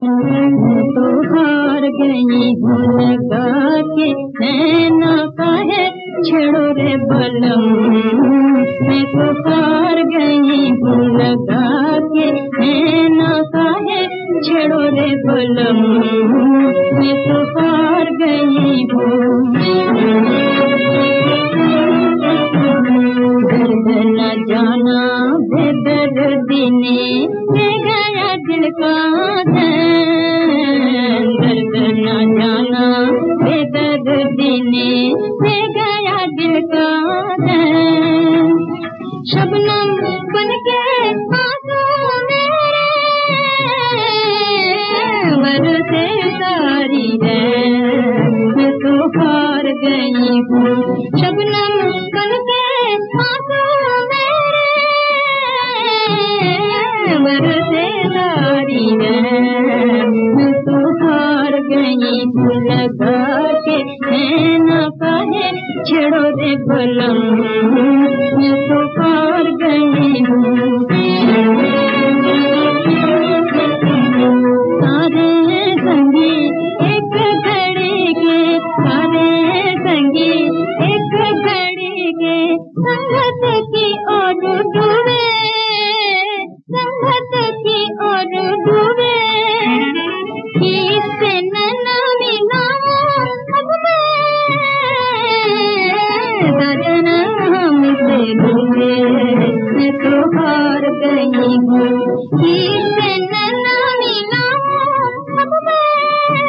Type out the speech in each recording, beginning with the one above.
तो हार गई हूँ लगा के नैना काहे छेड़ो रे बलम। मैं तो हार गई हूँ लगा के नैना काहे छेड़ो रे बलम। मैं तो हार गई हूँ। दर्द न जाना बेदर्दी ने ले गया दिल का चैन। दर्द न जाना बेदर्दी ने ले गया दिल का चैन। शबनम बनके आंसू मेरे बरसे सारी है। मैं तो हार गई हूँ। शबनम बनके आंसू मेरे बरसे सारी है। मैं तो हार गई हूँ लगा के नैना काहे छेड़ो रे बलम। मैं तो हार गई हूँ। सारे संगी एक घड़ी के, सारे संगी एक घड़ी के संगत की ओर डूबे, संगत की ओर डूबे। किससे नैना मिलाऊं अब मैं, सजन हमसे डूबे। मैं तो हार गई हूँ। किससे नैना मिलाऊं अब मैं,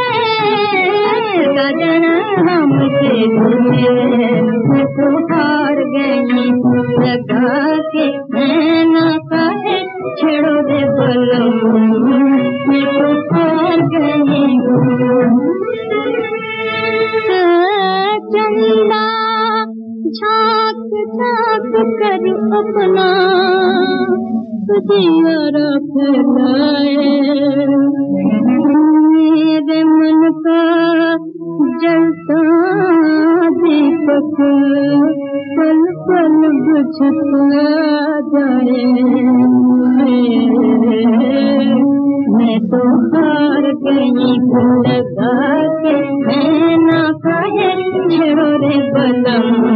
सजन हमसे डूबे। मैं तो हार गई हूँ लगा के नैना काहे छेड़ो रे बलम। मैं तो हार गई हूँ। चंदा झांक झांक कर अपना दिया फैलाए। मेरे मन का जलता दीपक पल पल बुझता जाए। मैं तो हार गई हूँ लगा के नैना काहे छेड़ो रे बलम।